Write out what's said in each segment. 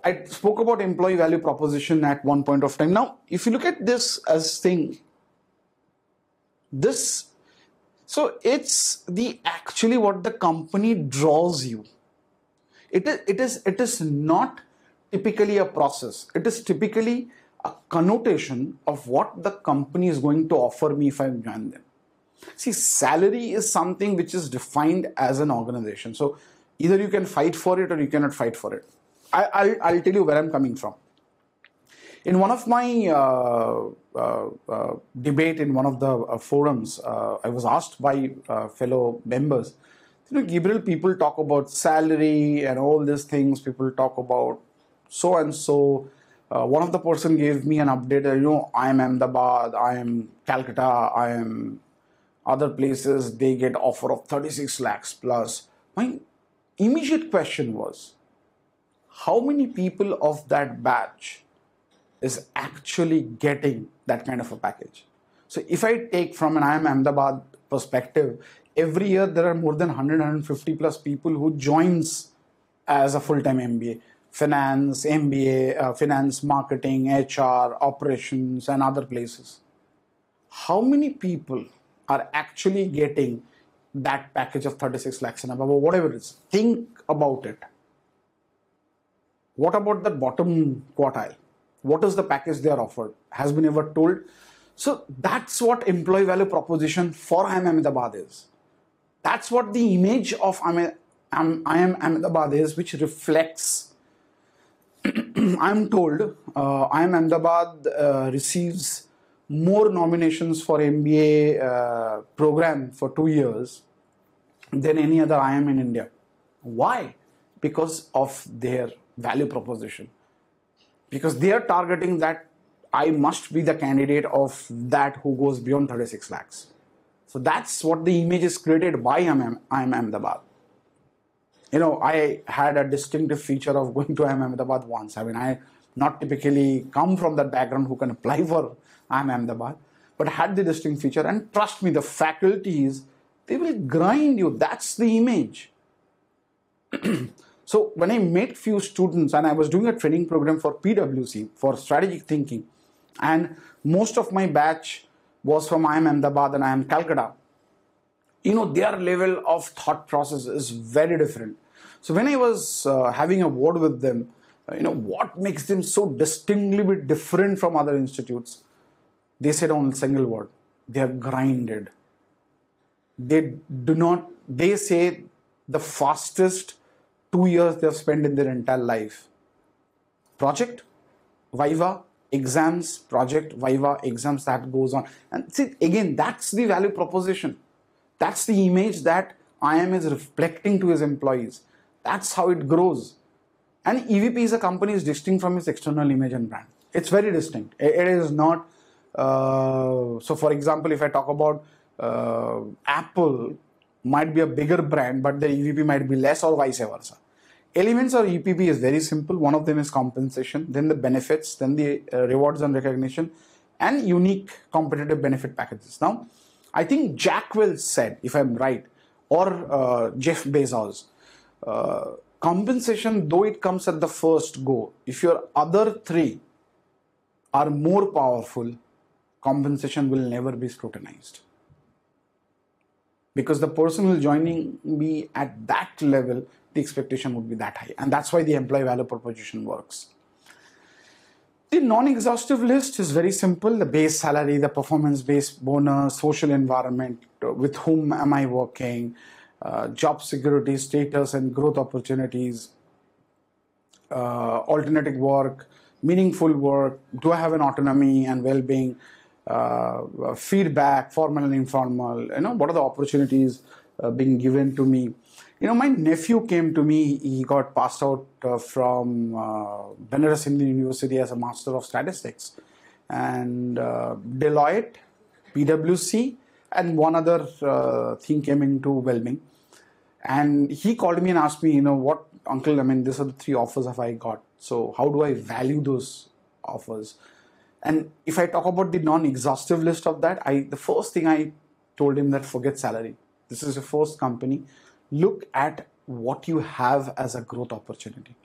I spoke about employee value proposition at one point of time. Now, if you look at this as thing, so it's actually what the company draws you. It is not typically a process. It is typically a connotation of what the company is going to offer me if I join them. See, salary is something which is defined as an organization. So either you can fight for it or you cannot fight for it. I'll tell you where I'm coming from. In one of my debate in one of the forums, I was asked by fellow members, Gabriel, people talk about salary and all these things. People talk about so and so. One of the person gave me an update. I am Ahmedabad, I am Calcutta, I am other places. They get offer of 36 lakhs plus. My immediate question was, how many people of that batch is actually getting that kind of a package? So if I take from an I am Ahmedabad perspective, every year there are more than 150 plus people who joins as a full-time MBA. Finance, MBA, finance, marketing, HR, operations, and other places. How many people are actually getting that package of 36 lakhs and above, or whatever it is? Think about it. What about the bottom quartile? What is the package they are offered? Has been ever told? So that's what employee value proposition for I am Ahmedabad is. That's what the image of I am Ahmedabad is, which reflects. I'm told I am Ahmedabad receives more nominations for MBA program for 2 years than any other IIM in India. Why? Because of their value proposition. Because they are targeting that I must be the candidate of that who goes beyond 36 lakhs. So that's what the image is created by I am Ahmedabad. I had a distinctive feature of going to I am Ahmedabad once. I not typically come from that background who can apply for I am Ahmedabad, but had the distinct feature. And trust me, the faculties, they will grind you. That's the image. So when I met few students, and I was doing a training program for PwC, for strategic thinking, and most of my batch was from I am Ahmedabad and I am Calcutta, their level of thought process is very different. So when I was having a word with them, what makes them so distinctly different from other institutes? They said on a single word, they are grinded. They say the fastest 2 years they have spent in their entire life. Project, Viva, exams, project, Viva, exams, that goes on. And see, again, that's the value proposition. That's the image that IIM is reflecting to his employees. That's how it grows. And EVP is a company is distinct from its external image and brand. It's very distinct. It is not. So for example, if I talk about Apple, might be a bigger brand, but the EVP might be less, or vice versa. Elements of EPP is very simple. One of them is compensation, then the benefits, then the rewards and recognition, and unique competitive benefit packages. Now, I think Jack Welch said, if I'm right, or Jeff Bezos, compensation, though it comes at the first go, if your other three are more powerful, compensation will never be scrutinized. Because the person who is joining me at that level, the expectation would be that high. And that's why the employee value proposition works. The non-exhaustive list is very simple. The base salary, the performance-based bonus, social environment, with whom am I working, job security, status and growth opportunities, alternative work, meaningful work, do I have an autonomy and well-being, feedback, formal and informal, what are the opportunities being given to me. My nephew came to me, he got passed out from Banaras Hindu University as a Master of Statistics, and Deloitte, PwC, and one other thing came into well-being. And he called me and asked me, what, uncle, these are the 3 offers have I got. So how do I value those offers? And if I talk about the non-exhaustive list of that, the first thing I told him that forget salary. This is your first company. Look at what you have as a growth opportunity.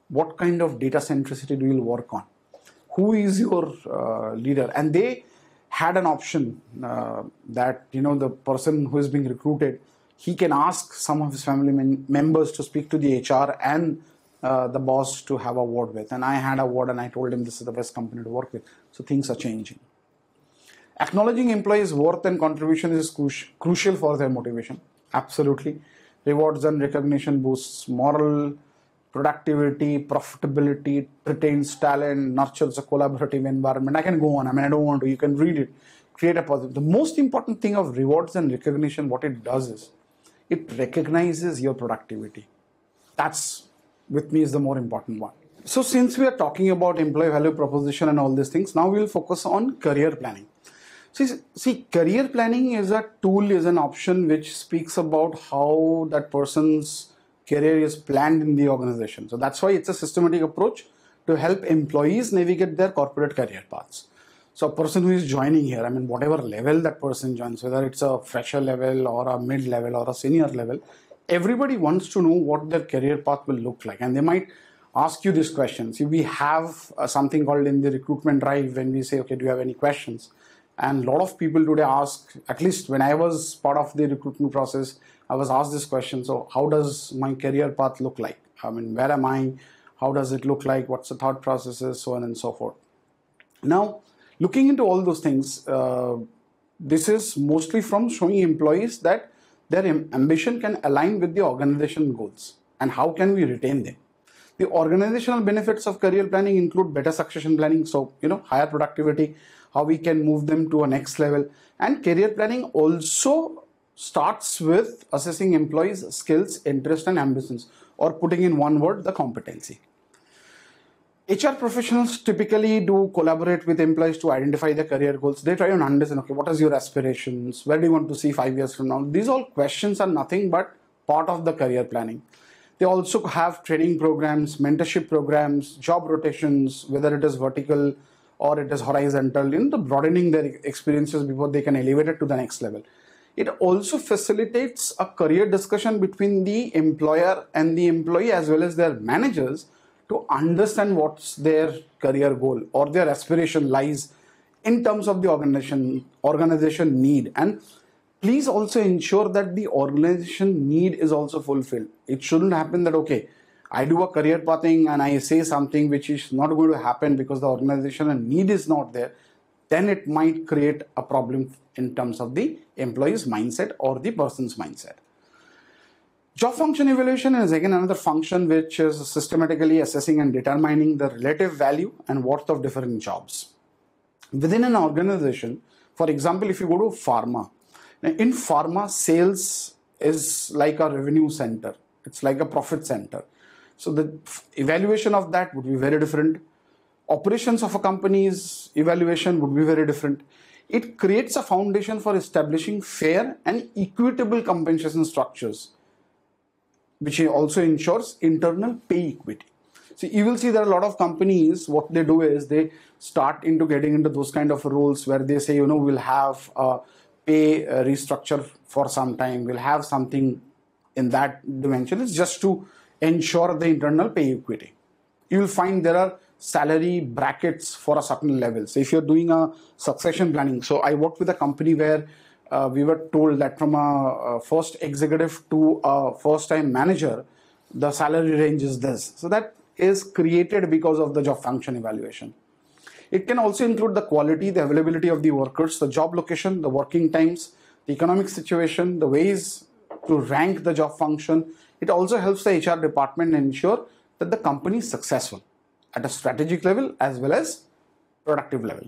what kind of data centricity do you work on? Who is your leader? And they had an option that, the person who is being recruited, he can ask some of his family members to speak to the HR and the boss to have a word with. And I had a word and I told him this is the best company to work with. So things are changing. Acknowledging employees' worth and contribution is crucial for their motivation. Absolutely. Rewards and recognition boosts moral, productivity, profitability, retains talent, nurtures a collaborative environment. I can go on. I don't want to. You can read it. Create a positive. The most important thing of rewards and recognition, what it does is, it recognizes your productivity. That's, with me, is the more important one. So since we are talking about employee value proposition and all these things, now we will focus on career planning. See, career planning is a tool, is an option which speaks about how that person's career is planned in the organization. So that's why it's a systematic approach to help employees navigate their corporate career paths. So a person who is joining here, whatever level that person joins, whether it's a fresher level or a mid level or a senior level, everybody wants to know what their career path will look like. And they might ask you this question. See, we have something called in the recruitment drive when we say, okay, do you have any questions? And a lot of people today ask, at least when I was part of the recruitment process, I was asked this question. So how does my career path look like? Where am I? How does it look like? What's the thought processes? So on and so forth. Now, looking into all those things, this is mostly from showing employees that their ambition can align with the organization goals. And how can we retain them? The organizational benefits of career planning include better succession planning. So, higher productivity, how we can move them to a next level. And career planning also starts with assessing employees' skills, interests, and ambitions, or putting in one word, the competency. HR professionals typically do collaborate with employees to identify their career goals. They try to understand, okay, what is your aspirations? Where do you want to see 5 years from now? These all questions are nothing but part of the career planning. They also have training programs, mentorship programs, job rotations, whether it is vertical or it is horizontal, the broadening their experiences before they can elevate it to the next level. It also facilitates a career discussion between the employer and the employee as well as their managers to understand what's their career goal or their aspiration lies in terms of the organization need. And please also ensure that the organization need is also fulfilled. It shouldn't happen that, okay, I do a career pathing and I say something which is not going to happen because the organizational need is not there. Then it might create a problem in terms of the employee's mindset or the person's mindset. Job function evaluation is again another function which is systematically assessing and determining the relative value and worth of different jobs. Within an organization, for example, if you go to pharma, in pharma, sales is like a revenue center. It's like a profit center. So the evaluation of that would be very different. Operations of a company's evaluation would be very different. It creates a foundation for establishing fair and equitable compensation structures, which also ensures internal pay equity. So you will see there are a lot of companies, what they do is they start into getting into those kind of roles where they say, we'll have a pay restructure for some time. We'll have something in that dimension. It's just to ensure the internal pay equity. You will find there are salary brackets for a certain level. So if you're doing a succession planning, so I worked with a company where we were told that from a first executive to a first time manager, the salary range is this. So that is created because of the job function evaluation. It can also include the quality, the availability of the workers, the job location, the working times, the economic situation, the ways to rank the job function. It also helps the HR department ensure that the company is successful at a strategic level as well as productive level.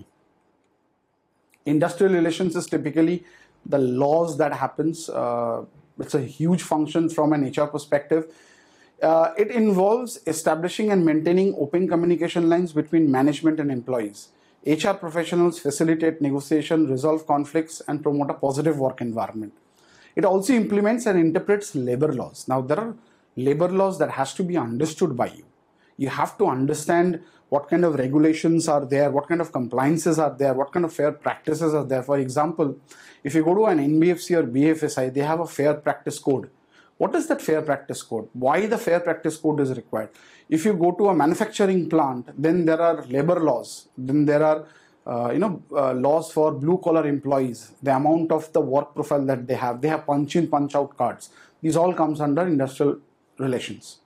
Industrial relations is typically the laws that happens. It's a huge function from an HR perspective. It involves establishing and maintaining open communication lines between management and employees. HR professionals facilitate negotiation, resolve conflicts, and promote a positive work environment. It also implements and interprets labor laws. Now, there are labor laws that has to be understood by you. You have to understand what kind of regulations are there, what kind of compliances are there, what kind of fair practices are there. For example, if you go to an NBFC or BFSI, they have a fair practice code. What is that fair practice code? Why the fair practice code is required? If you go to a manufacturing plant, then there are labor laws. Then there are laws for blue collar employees, the amount of the work profile that they have punch in, punch out cards. These all comes under industrial relations.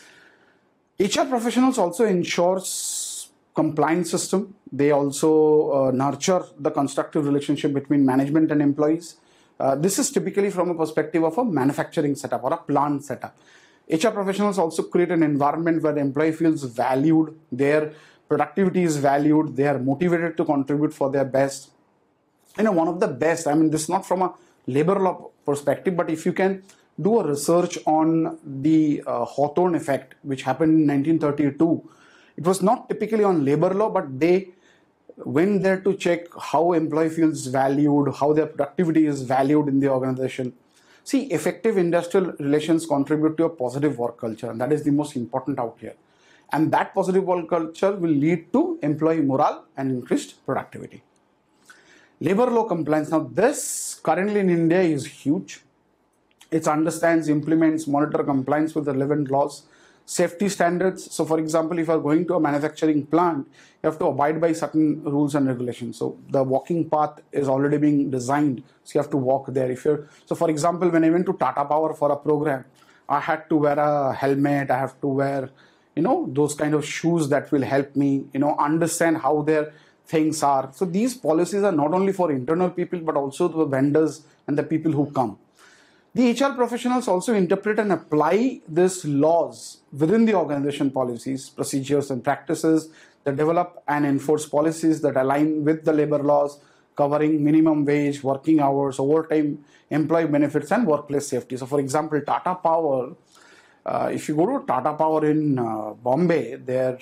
HR professionals also ensures compliance system. They also nurture the constructive relationship between management and employees. This is typically from a perspective of a manufacturing setup or a plant setup. HR professionals also create an environment where the employee feels valued, their productivity is valued, they are motivated to contribute for their best. One of the best, this is not from a labor law perspective, but if you can do a research on the Hawthorne effect, which happened in 1932, it was not typically on labor law, but they went there to check how employee feels valued, how their productivity is valued in the organization. See, effective industrial relations contribute to a positive work culture, and that is the most important out here. And that positive work culture will lead to employee morale and increased productivity. Labor law compliance. Now, this currently in India is huge. It understands, implements, monitor compliance with the relevant laws, safety standards. So, for example, if you are going to a manufacturing plant, you have to abide by certain rules and regulations. So, the walking path is already being designed. So, you have to walk there. So, for example, when I went to Tata Power for a program, I had to wear a helmet. I have to wear those kind of shoes that will help me, understand how their things are. So these policies are not only for internal people, but also the vendors and the people who come. The HR professionals also interpret and apply these laws within the organization policies, procedures, and practices. They develop and enforce policies that align with the labor laws, covering minimum wage, working hours, overtime, employee benefits, and workplace safety. So, for example, Tata Power, if you go to Tata Power in Bombay,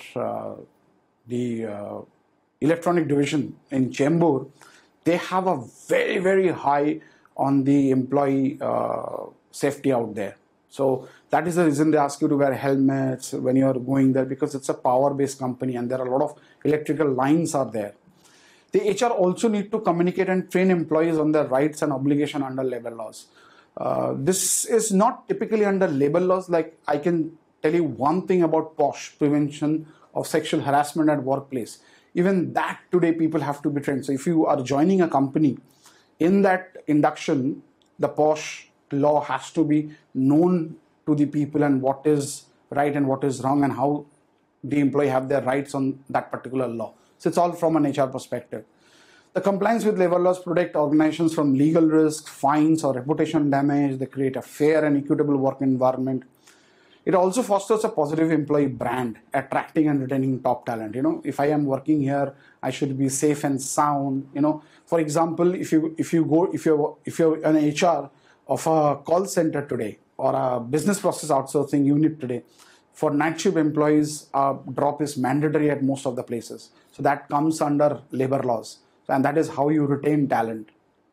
the electronic division in Chembur, they have a very, very high on the employee safety out there. So that is the reason they ask you to wear helmets when you are going there, because it's a power-based company and there are a lot of electrical lines are there. The HR also need to communicate and train employees on their rights and obligation under labor laws. This is not typically under labor laws. Like, I can tell you one thing about POSH, prevention of sexual harassment at workplace. Even that today people have to be trained. So if you are joining a company, in that induction, the POSH law has to be known to the people, and what is right and what is wrong, and how the employee have their rights on that particular law. So it's all from an HR perspective. The compliance with labor laws protect organizations from legal risk, fines, or reputation damage. They create a fair and equitable work environment. It also fosters a positive employee brand, attracting and retaining top talent. If I am working here, I should be safe and sound. For example, if you're an HR of a call center today or a business process outsourcing unit today, for night shift employees, drop is mandatory at most of the places. So that comes under labor laws. And that is how you retain talent.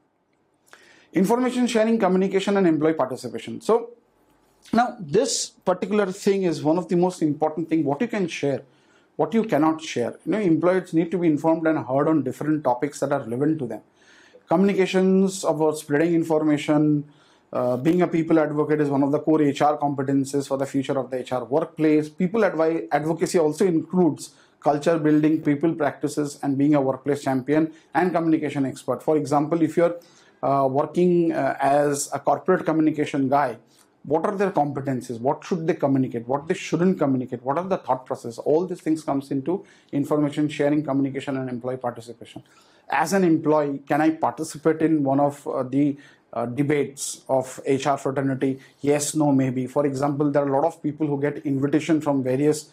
Information sharing, communication, and employee participation. So now this particular thing is one of the most important things, what you can share, what you cannot share. Employees need to be informed and heard on different topics that are relevant to them. Communications about spreading information, being a people advocate is one of the core HR competencies for the future of the HR workplace. People advocacy also includes culture building, people practices, and being a workplace champion and communication expert. For example, if you're working as a corporate communication guy, what are their competencies? What should they communicate? What they shouldn't communicate? What are the thought process? All these things comes into information sharing, communication, and employee participation. As an employee, can I participate in one of the debates of HR fraternity? Yes, no, maybe. For example, there are a lot of people who get invitation from various,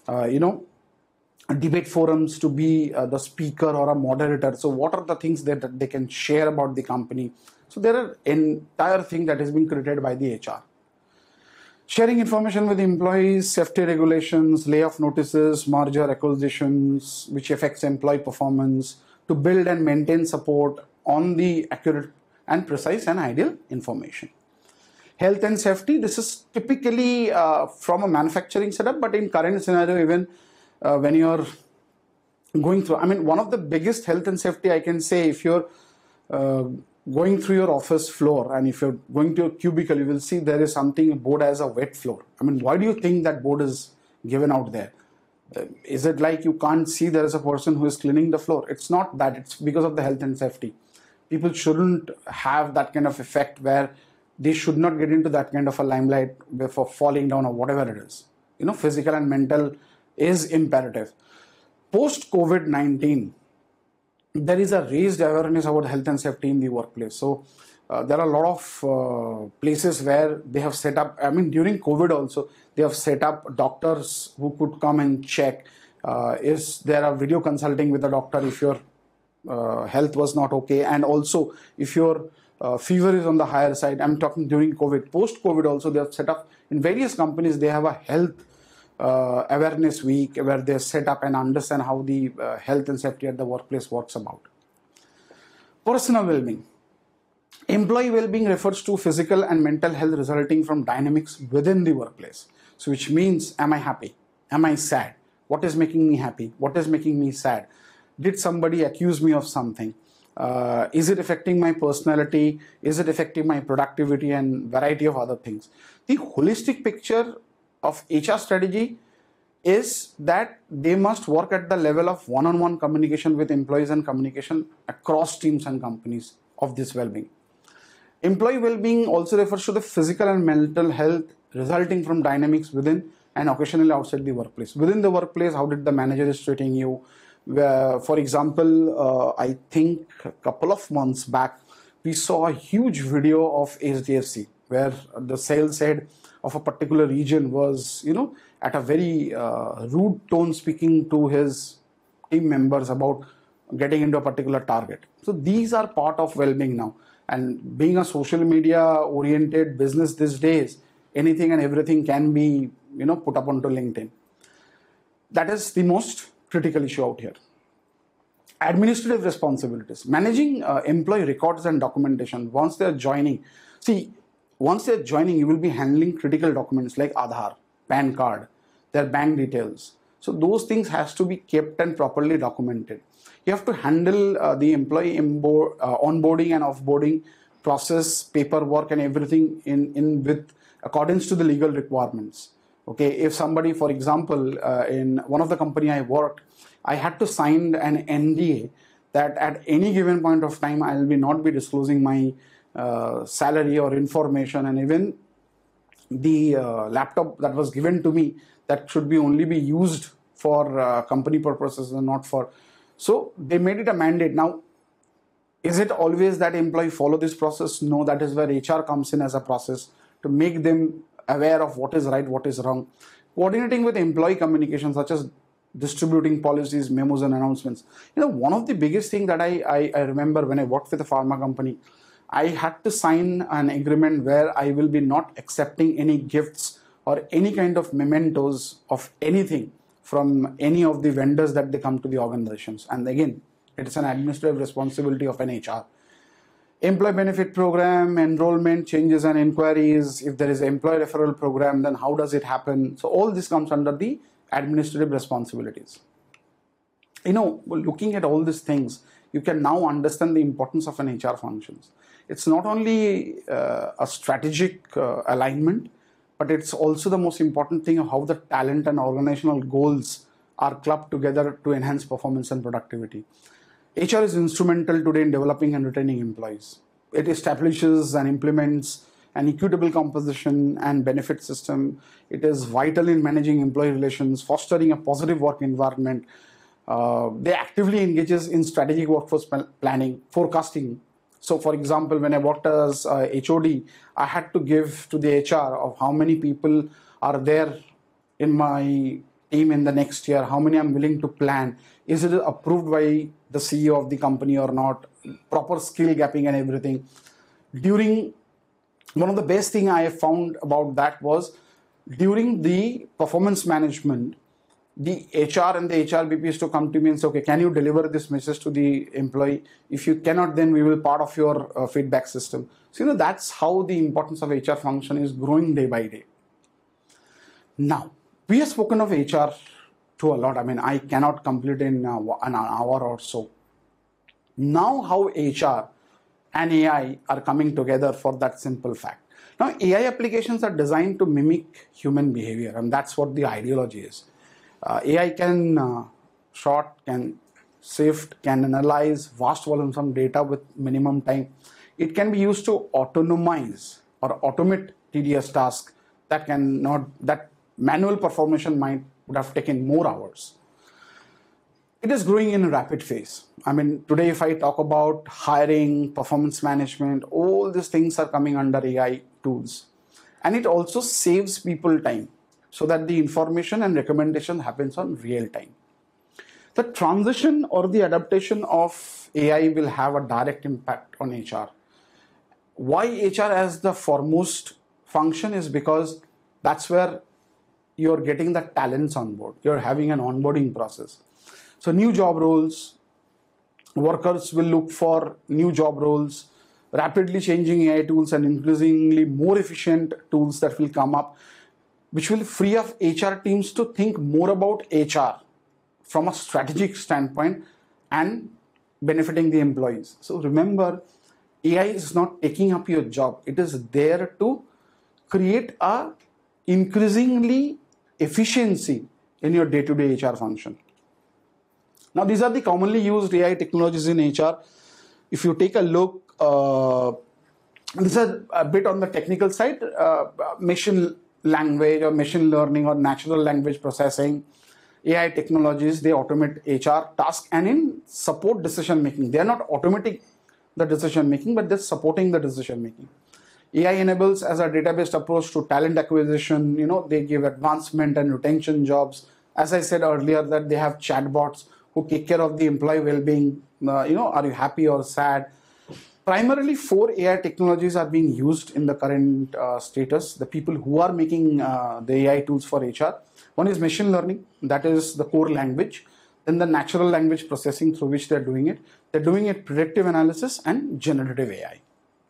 debate forums to be the speaker or a moderator. So what are the things that they can share about the company? So there are entire thing that is being created by the HR. Sharing information with employees, safety regulations, layoff notices, merger acquisitions, which affects employee performance, to build and maintain support on the accurate and precise and ideal information. Health and safety, this is typically from a manufacturing setup, but in current scenario, even when you're going through, one of the biggest health and safety I can say, if you're uh, going through your office floor, and if you're going to a cubicle, you will see there is something board as a wet floor. I mean, why do you think that board is given out there? Is it like you can't see there is a person who is cleaning the floor? It's not that. It's because of the health and safety. People shouldn't have that kind of effect where they should not get into that kind of a limelight before falling down or whatever it is. Physical and mental is imperative. Post COVID-19, there is a raised awareness about health and safety in the workplace. So there are a lot of places where they have set up, during COVID also, they have set up doctors who could come and check. Is there a video consulting with the doctor if your health was not okay, and also if your fever is on the higher side. I'm talking during COVID. Post COVID also, they have set up in various companies, they have a health awareness week where they set up and understand how the health and safety at the workplace works about. Personal well-being. Employee well-being refers to physical and mental health resulting from dynamics within the workplace. So which means, am I happy? Am I sad? What is making me happy? What is making me sad? Did somebody accuse me of something? Is it affecting my personality? Is it affecting my productivity and variety of other things? The holistic picture of HR strategy is that they must work at the level of one-on-one communication with employees and communication across teams and companies of this well-being. Employee well-being also refers to the physical and mental health resulting from dynamics within and occasionally outside the workplace. Within the workplace, how did the manager is treating you? For example, I think a couple of months back, we saw a huge video of HDFC where the sales head of a particular region was, at a very rude tone speaking to his team members about getting into a particular target. So these are part of well-being now. And being a social media oriented business these days, anything and everything can be, put up onto LinkedIn. That is the most critical issue out here. Administrative responsibilities. Managing employee records and documentation. Once they're joining, you will be handling critical documents like Aadhaar, PAN card, their bank details. So those things has to be kept and properly documented. You have to handle the employee onboarding and offboarding process, paperwork and everything in with accordance to the legal requirements. Okay, if somebody, for example, in one of the company I worked, I had to sign an NDA that at any given point of time I will not be disclosing my salary or information, and even the laptop that was given to me, that should be only be used for company purposes and not for. So they made it a mandate. Now, is it always that employee follow this process? No, that is where HR comes in as a process to make them aware of what is right, what is wrong. Coordinating with employee communication, such as distributing policies, memos and announcements. One of the biggest thing that I remember when I worked with a pharma company, I had to sign an agreement where I will be not accepting any gifts or any kind of mementos of anything from any of the vendors that they come to the organizations. And again, it is an administrative responsibility of an HR. Employee benefit program, enrollment, changes and inquiries. If there is an employee referral program, then how does it happen? So all this comes under the administrative responsibilities. Looking at all these things, you can now understand the importance of an HR functions. It's not only a strategic alignment, but it's also the most important thing of how the talent and organizational goals are clubbed together to enhance performance and productivity. HR is instrumental today in developing and retaining employees. It establishes and implements an equitable composition and benefit system. It is vital in managing employee relations, fostering a positive work environment. They actively engages in strategic workforce planning, forecasting. So for example, when I worked as HOD, I had to give to the HR of how many people are there in my team in the next year, how many I'm willing to plan. Is it approved by the CEO of the company or not? Proper skill gapping and everything. One of the best thing I found about that was during the performance management, the HR and the HRBP is to come to me and say, okay, can you deliver this message to the employee? If you cannot, then we will part of your feedback system. So, that's how the importance of HR function is growing day by day. Now, we have spoken of HR to a lot. I cannot complete in an hour or so. Now, how HR and AI are coming together for that simple fact. Now, AI applications are designed to mimic human behavior, and that's what the ideology is. AI can sort, can sift, can analyze vast volumes of data with minimum time. It can be used to autonomize or automate tedious tasks that manual performance would have taken more hours. It is growing in a rapid phase. I mean, today, if I talk about hiring, performance management, all these things are coming under AI tools. And it also saves people time so that the information and recommendation happens on real time. The transition or the adaptation of AI will have a direct impact on HR. Why HR as the foremost function is because that's where you're getting the talents on board. You're having an onboarding process. So new job roles, workers will look for new job roles, rapidly changing AI tools and increasingly more efficient tools that will come up, which will free up HR teams to think more about HR from a strategic standpoint and benefiting the employees. So remember, AI is not taking up your job. It is there to create a increasingly efficiency in your day-to-day HR function. Now, these are the commonly used AI technologies in HR. If you take a look, this is a bit on the technical side, machine language or machine learning or natural language processing. AI technologies, they automate HR tasks and in support decision making. They are not automating the decision making, but they're supporting the decision making. AI enables as a database approach to talent acquisition. They give advancement and retention jobs. As I said earlier, that they have chatbots who take care of the employee well-being. Are you happy or sad? Primarily, 4 AI technologies are being used in the current status. The people who are making the AI tools for HR. One is machine learning, that is the core language. Then the natural language processing through which they're doing it. They're doing it predictive analysis and generative AI.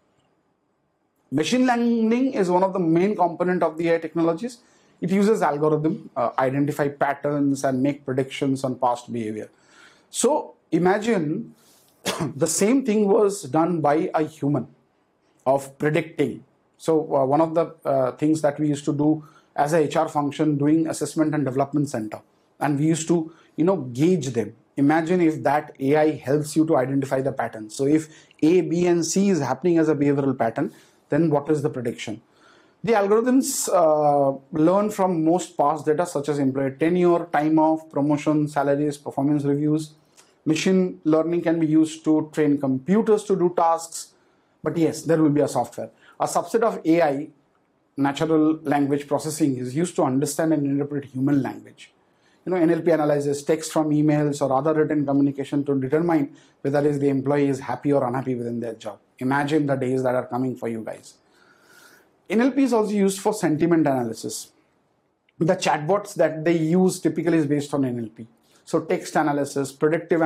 Machine learning is one of the main component of the AI technologies. It uses algorithm, identify patterns and make predictions on past behavior. So imagine the same thing was done by a human of predicting. So one of the things that we used to do as a HR function, doing assessment and development center, and we used to gauge them. Imagine if that AI helps you to identify the pattern. So if A, B, and C is happening as a behavioral pattern, then what is the prediction? The algorithms learn from most past data such as employee tenure, time off, promotion, salaries, performance reviews. Machine learning can be used to train computers to do tasks. But yes, there will be a software. A subset of AI, natural language processing, is used to understand and interpret human language. NLP analyzes text from emails or other written communication to determine whether the employee is happy or unhappy within their job. Imagine the days that are coming for you guys. NLP is also used for sentiment analysis. The chatbots that they use typically is based on NLP. So text analysis, predictive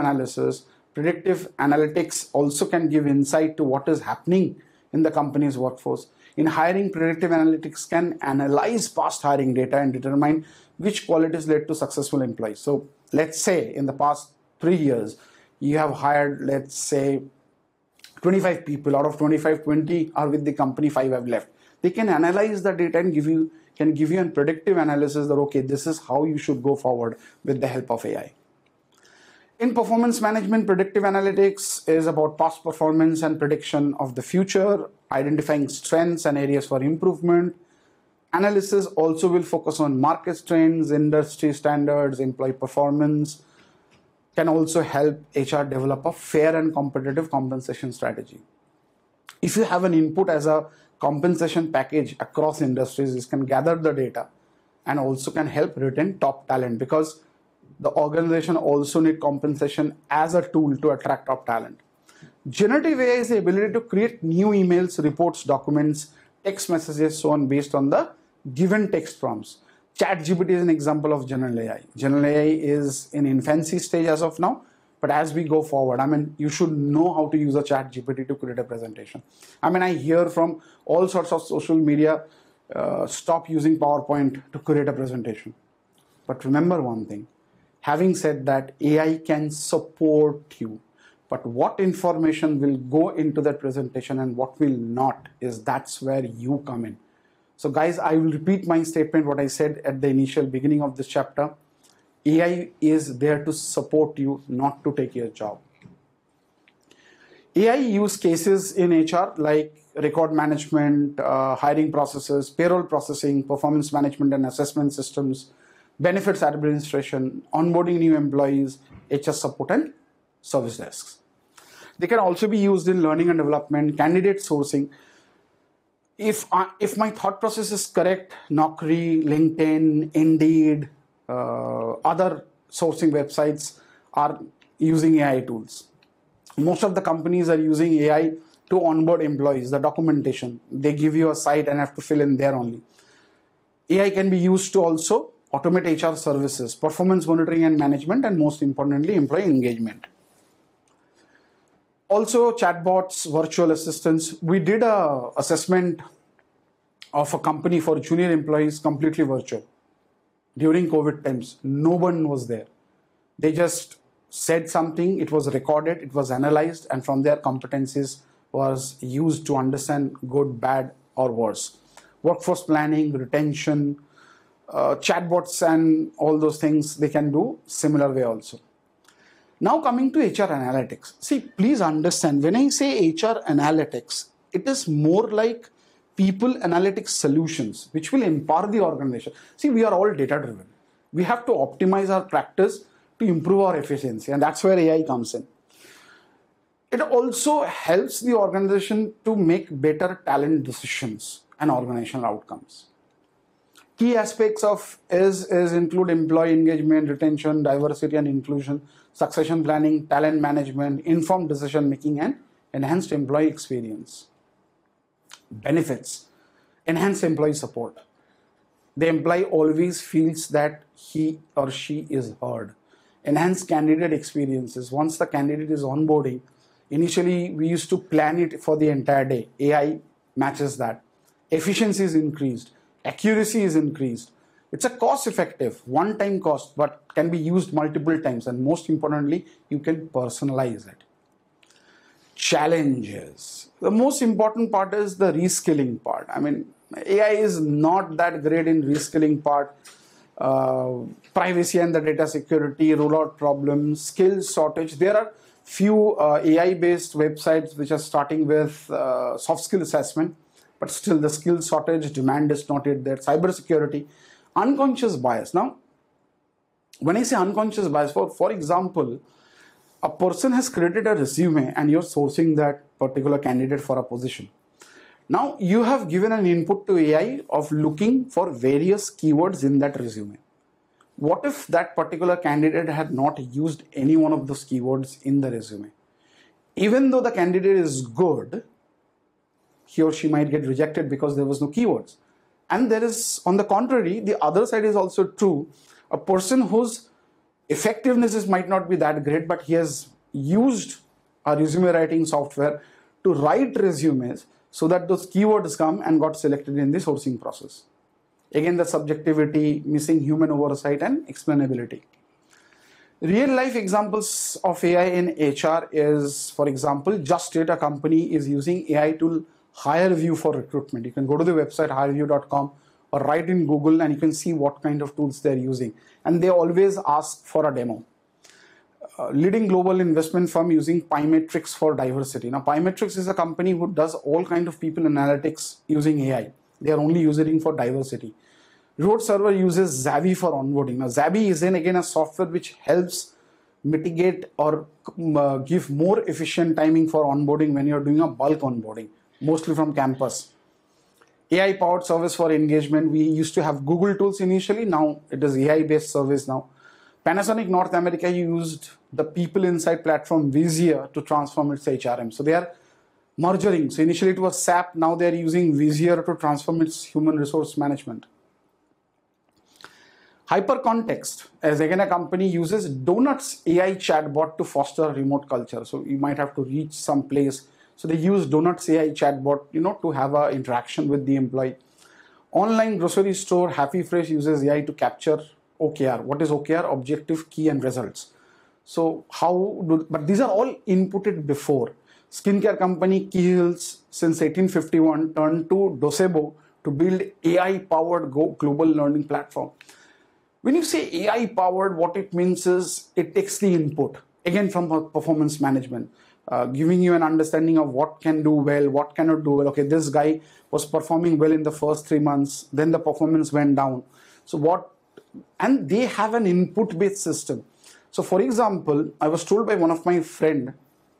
analytics also can give insight to what is happening in the company's workforce. In hiring, predictive analytics can analyze past hiring data and determine which qualities led to successful employees. So let's say in the past 3 years, you have hired, let's say, 25 people. Out of 25, 20 are with the company, 5 have left. They can analyze the data and give you a predictive analysis that, okay, this is how you should go forward with the help of AI. In performance management, predictive analytics is about past performance and prediction of the future, identifying strengths and areas for improvement. Analysis also will focus on market trends, industry standards, employee performance. Can also help HR develop a fair and competitive compensation strategy. If you have an input as a compensation package across industries, this can gather the data and also can help retain top talent, because the organization also need compensation as a tool to attract top talent. Generative AI is the ability to create new emails, reports, documents, text messages, so on, based on the given text prompts. ChatGPT is an example of general AI. General AI is in infancy stage as of now, but as we go forward, you should know how to use a ChatGPT to create a presentation. I hear from all sorts of social media, stop using PowerPoint to create a presentation. But remember one thing, having said that, AI can support you. But what information will go into that presentation and what will not, that's where you come in. So guys, I will repeat my statement, what I said at the initial beginning of this chapter. AI is there to support you, not to take your job. AI use cases in HR like record management, hiring processes, payroll processing, performance management and assessment systems, benefits administration, onboarding new employees, HR support and service desks. They can also be used in learning and development, candidate sourcing. If my thought process is correct, Naukri, LinkedIn, Indeed, other sourcing websites are using AI tools. Most of the companies are using AI to onboard employees, the documentation. They give you a site and have to fill in there only. AI can be used to also automate HR services, performance monitoring and management, and most importantly, employee engagement. Also, chatbots, virtual assistants. We did an assessment of a company for junior employees completely virtual. During COVID times, no one was there. They just said something, it was recorded, it was analyzed, and from their competencies was used to understand good, bad, or worse. Workforce planning, retention, chatbots and all those things, they can do similar way also. Now coming to HR analytics. See, please understand, when I say HR analytics, it is more like people analytics solutions, which will empower the organization. See, we are all data driven. We have to optimize our practice to improve our efficiency, and that's where AI comes in. It also helps the organization to make better talent decisions and organizational outcomes. Key aspects of is include employee engagement, retention, diversity and inclusion, succession planning, talent management, informed decision making, and enhanced employee experience. Benefits: enhanced employee support. The employee always feels that he or she is heard. Enhanced candidate experiences. Once the candidate is onboarding, initially we used to plan it for the entire day. AI matches that. Efficiency is increased. Accuracy is increased. It's a cost-effective, one-time cost, but can be used multiple times. And most importantly, you can personalize it. Challenges. The most important part is the reskilling part. I mean, AI is not that great in reskilling part. Privacy and the data security, rollout problems, skills shortage. There are few AI-based websites which are starting with soft skill assessment, but still the skill shortage, demand is not yet there. Cybersecurity, unconscious bias. Now, when I say unconscious bias, for example, a person has created a resume and you're sourcing that particular candidate for a position. Now, you have given an input to AI of looking for various keywords in that resume. What if that particular candidate had not used any one of those keywords in the resume? Even though the candidate is good, he or she might get rejected because there was no keywords. And there is, on the contrary, the other side is also true. A person whose effectiveness might not be that great, but he has used a resume writing software to write resumes so that those keywords come and got selected in the sourcing process. Again, the subjectivity, missing human oversight and explainability. Real life examples of AI in HR is, for example, Just Data company is using AI tool HireVue for recruitment. You can go to the website hirevue.com or write in Google and you can see what kind of tools they're using. And they always ask for a demo. Leading global investment firm using Pymetrics for diversity. Now, Pymetrics is a company who does all kind of people analytics using AI. They are only using it for diversity. Road Server uses Zavi for onboarding. Now, Zavi is again a software which helps mitigate or give more efficient timing for onboarding when you're doing a bulk onboarding, mostly from campus. AI powered service for engagement. We used to have Google tools initially. Now it is AI based service now. Panasonic North America used the People Insight platform Vizier to transform its HRM. So they are merging. So initially it was SAP. Now they are using Vizier to transform its human resource management. Hypercontext, as again a company uses Donuts AI chatbot to foster remote culture. So you might have to reach some place. So they use Donuts AI chatbot, to have an interaction with the employee. Online grocery store Happy Fresh uses AI to capture OKR. What is OKR? Objective, key, and results. So but these are all inputted before. Skincare company Kiehl's since 1851 turned to Docebo to build AI-powered global learning platform. When you say AI-powered, what it means is it takes the input, again from performance management, giving you an understanding of what can do well, what cannot do well. Okay, this guy was performing well in the first 3 months, then the performance went down. And they have an input-based system. So for example, I was told by one of my friend,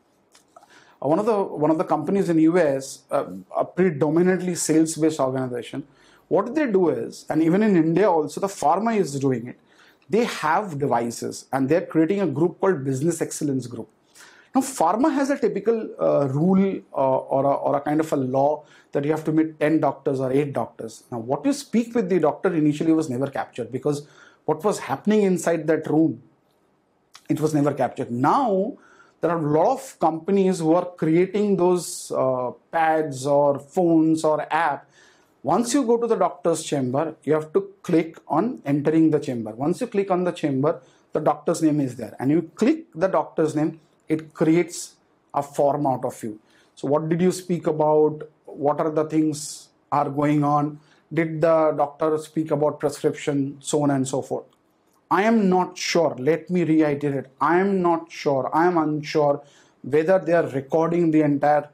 one of the companies in US, a predominantly sales-based organization, what they do is, and even in India also, the pharma is doing it. They have devices and they're creating a group called Business Excellence Group. Now, pharma has a typical rule or a kind of a law that you have to meet 10 doctors or 8 doctors. Now, what you speak with the doctor initially was never captured because what was happening inside that room, it was never captured. Now, there are a lot of companies who are creating those pads or phones or app. Once you go to the doctor's chamber, you have to click on entering the chamber. Once you click on the chamber, the doctor's name is there. And you click the doctor's name, it creates a form out of you. So what did you speak about? What are the things are going on? Did the doctor speak about prescription? So on and so forth. I am not sure. Let me reiterate. I am not sure. I am unsure whether they are recording the entire,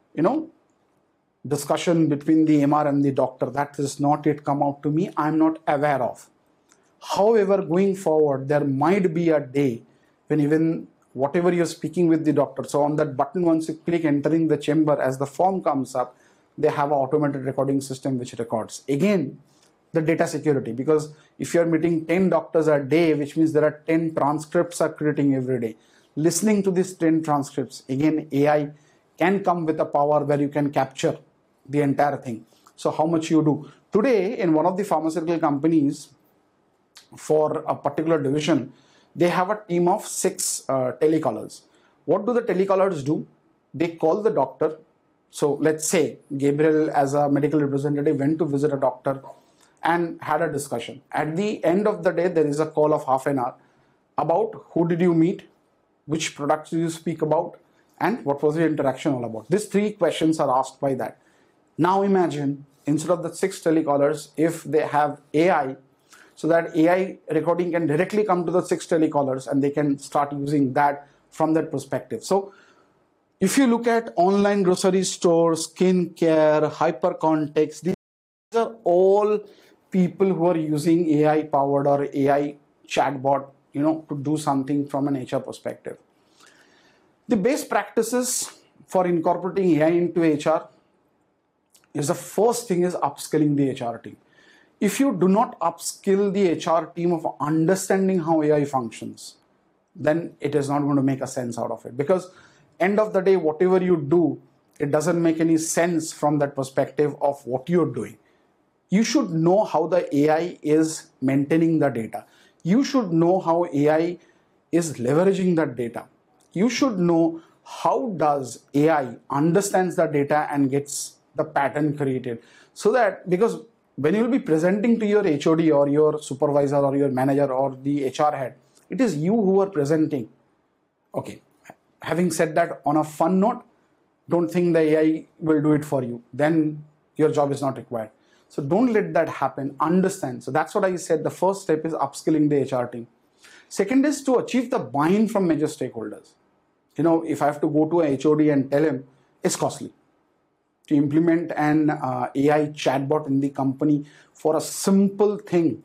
discussion between the MR and the doctor. That is not yet come out to me. I am not aware of. However, going forward, there might be a day when even whatever you're speaking with the doctor, so on that button, once you click entering the chamber, as the form comes up, they have an automated recording system which records. Again, the data security, because if you're meeting 10 doctors a day, which means there are 10 transcripts are creating every day. Listening to these 10 transcripts, again, AI can come with a power where you can capture the entire thing. So how much you do. Today, in one of the pharmaceutical companies, for a particular division, they have a team of 6 telecallers. What do the telecallers do? They call the doctor. So let's say Gabriel, as a medical representative, went to visit a doctor and had a discussion. At the end of the day, there is a call of half an hour about who did you meet, which products did you speak about, and what was the interaction all about. These 3 questions are asked by that. Now imagine, instead of the 6 telecallers, if they have AI, so that AI recording can directly come to the 6 telecallers and they can start using that from that perspective. So if you look at online grocery stores, skincare, hypercontext, these are all people who are using AI powered or AI chatbot, to do something from an HR perspective. The best practices for incorporating AI into HR is the first thing is upskilling the HR team. If you do not upskill the HR team of understanding how AI functions, then it is not going to make a sense out of it. Because end of the day, whatever you do, it doesn't make any sense from that perspective of what you're doing. You should know how the AI is maintaining the data. You should know how AI is leveraging that data. You should know how does AI understands the data and gets the pattern created. So that, because when you will be presenting to your HOD or your supervisor or your manager or the HR head, it is you who are presenting. Okay, having said that, on a fun note, don't think the AI will do it for you. Then your job is not required. So don't let that happen. Understand. So that's what I said. The first step is upskilling the HR team. Second is to achieve the buy-in from major stakeholders. If I have to go to a HOD and tell him, it's costly. To implement an AI chatbot in the company for a simple thing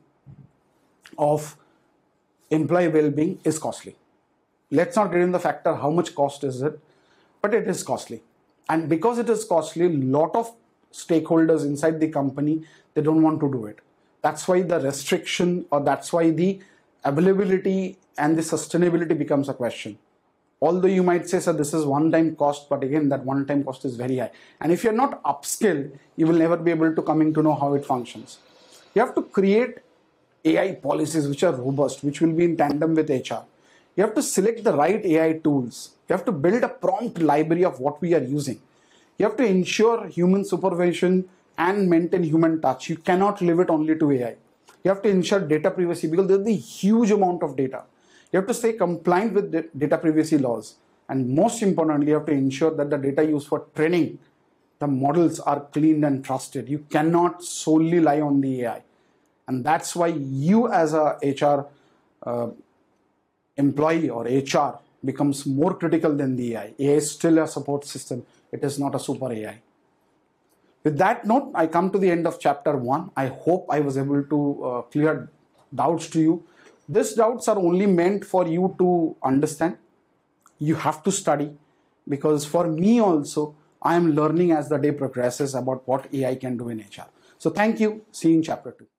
of employee well-being is costly. Let's not get in the factor how much cost is it, but it is costly. And because it is costly, a lot of stakeholders inside the company, they don't want to do it. That's why the restriction, or that's why the availability and the sustainability becomes a question. Although you might say, sir, this is one-time cost, but again, that one-time cost is very high. And if you're not upskilled, you will never be able to come to know how it functions. You have to create AI policies which are robust, which will be in tandem with HR. You have to select the right AI tools. You have to build a prompt library of what we are using. You have to ensure human supervision and maintain human touch. You cannot leave it only to AI. You have to ensure data privacy because there's a huge amount of data. You have to stay compliant with the data privacy laws. And most importantly, you have to ensure that the data used for training the models are clean and trusted. You cannot solely rely on the AI. And that's why you as a HR employee or HR becomes more critical than the AI. AI is still a support system. It is not a super AI. With that note, I come to the end of chapter 1. I hope I was able to clear doubts to you. These doubts are only meant for you to understand. You have to study, because for me also, I am learning as the day progresses about what AI can do in HR. So thank you. See you in chapter 2.